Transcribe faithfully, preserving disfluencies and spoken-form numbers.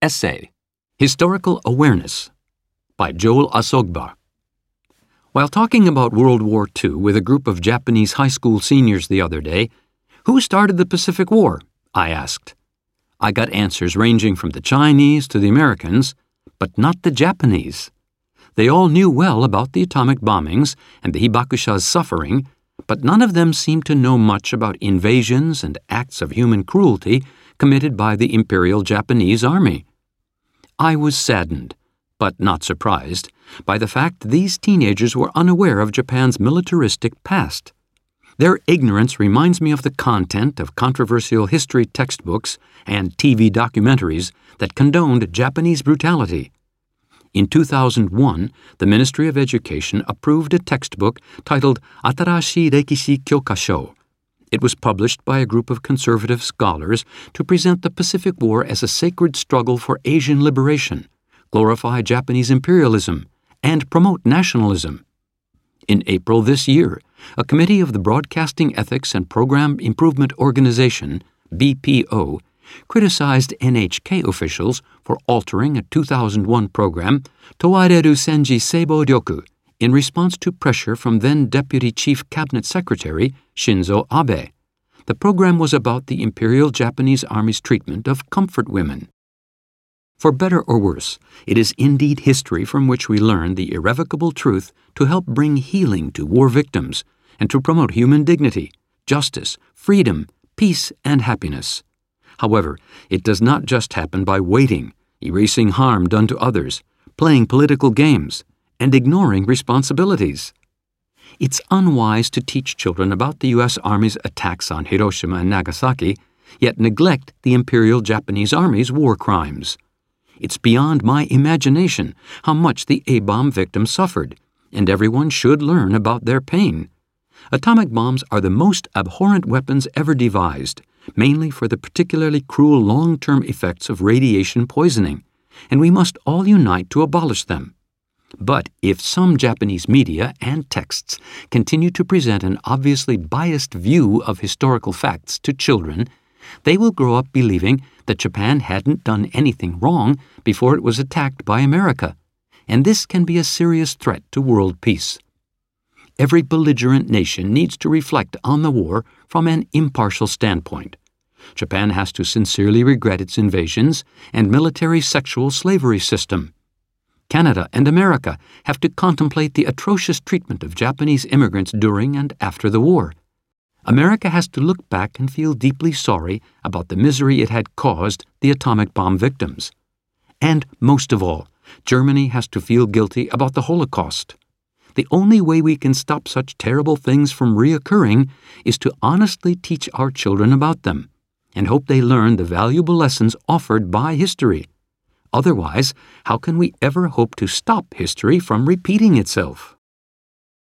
Essay, Historical Awareness, by Joel Asogba. While talking about World War Two with a group of Japanese high school seniors the other day, "Who started the Pacific War?" I asked. I got answers ranging from the Chinese to the Americans, but not the Japanese. They all knew well about the atomic bombings and the hibakusha's suffering, but none of them seemed to know much about invasions and acts of human cruelty committed by the Imperial Japanese Army. I was saddened, but not surprised, by the fact that these teenagers were unaware of Japan's militaristic past. Their ignorance reminds me of the content of controversial history textbooks and T V documentaries that condoned Japanese brutality. In two thousand one, the Ministry of Education approved a textbook titled Atarashi Rekishi Kyokasho. It was published by a group of conservative scholars to present the Pacific War as a sacred struggle for Asian liberation, glorify Japanese imperialism, and promote nationalism. In April this year, a committee of the Broadcasting Ethics and Program Improvement Organization, B P O, criticized N H K officials for altering a two thousand one program, Towareru Senji Seibo Ryoku, in response to pressure from then-Deputy Chief Cabinet Secretary Shinzo Abe. The program was about the Imperial Japanese Army's treatment of comfort women. For better or worse, it is indeed history from which we learn the irrevocable truth to help bring healing to war victims and to promote human dignity, justice, freedom, peace, and happiness. However, it does not just happen by waiting, erasing harm done to others, playing political games, and ignoring responsibilities. It's unwise to teach children about the U S Army's attacks on Hiroshima and Nagasaki, yet neglect the Imperial Japanese Army's war crimes. It's beyond my imagination how much the A-bomb victims suffered, and everyone should learn about their pain. Atomic bombs are the most abhorrent weapons ever devised, mainly for the particularly cruel long-term effects of radiation poisoning, and we must all unite to abolish them. But if some Japanese media and texts continue to present an obviously biased view of historical facts to children, they will grow up believing that Japan hadn't done anything wrong before it was attacked by America, and this can be a serious threat to world peace. Every belligerent nation needs to reflect on the war from an impartial standpoint. Japan has to sincerely regret its invasions and military sexual slavery system. Canada and America have to contemplate the atrocious treatment of Japanese immigrants during and after the war. America has to look back and feel deeply sorry about the misery it had caused the atomic bomb victims. And most of all, Germany has to feel guilty about the Holocaust. The only way we can stop such terrible things from reoccurring is to honestly teach our children about them and hope they learn the valuable lessons offered by history. Otherwise, how can we ever hope to stop history from repeating itself?